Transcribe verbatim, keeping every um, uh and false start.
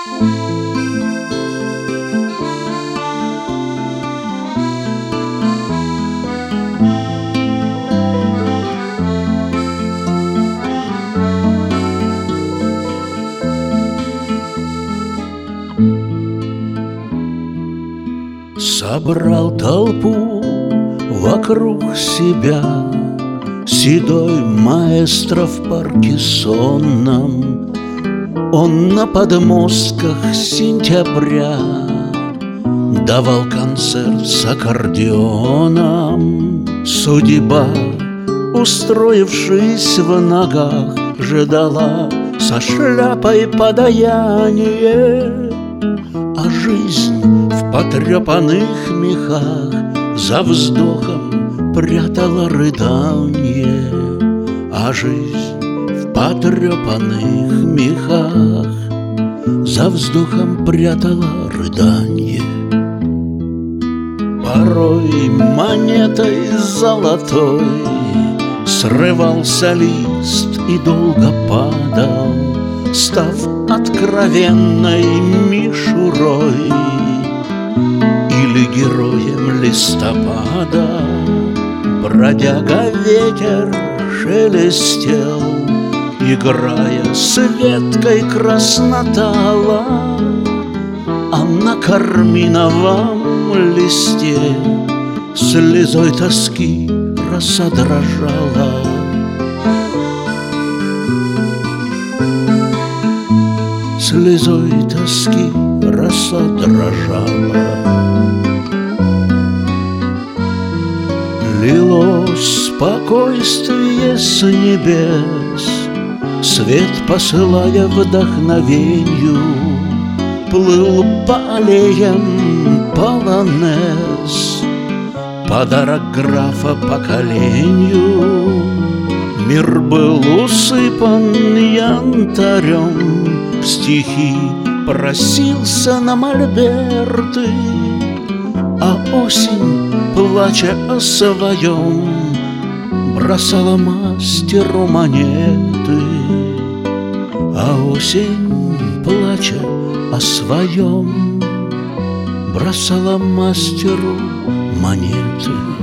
Собрал толпу вокруг себя седой маэстро в парке сонном. Он на подмостках сентября давал концерт с аккордеоном. Судьба, устроившись в ногах, ждала со шляпой подаяние, а жизнь в потрепанных мехах за вздохом прятала рыдание, а жизнь в потрепанных мехах за вздохом прятала рыдание. Порой монетой золотой срывался лист и долго падал, став откровенной мишурой или героем листопада. Бродяга ветер шелестел, играя с веткой краснотала, а на карминовом листе слезой тоски роса дрожала. Слезой тоски роса дрожала. Лилось спокойствие с небес, свет посылая вдохновенью. Плыл по аллеям полонез, подарок графа поколению. Мир был усыпан янтарем, в стихи просился на мольберты, а осень, плача о своем, бросала мастеру монеты. А осень, плача о своем, бросала мастеру монеты.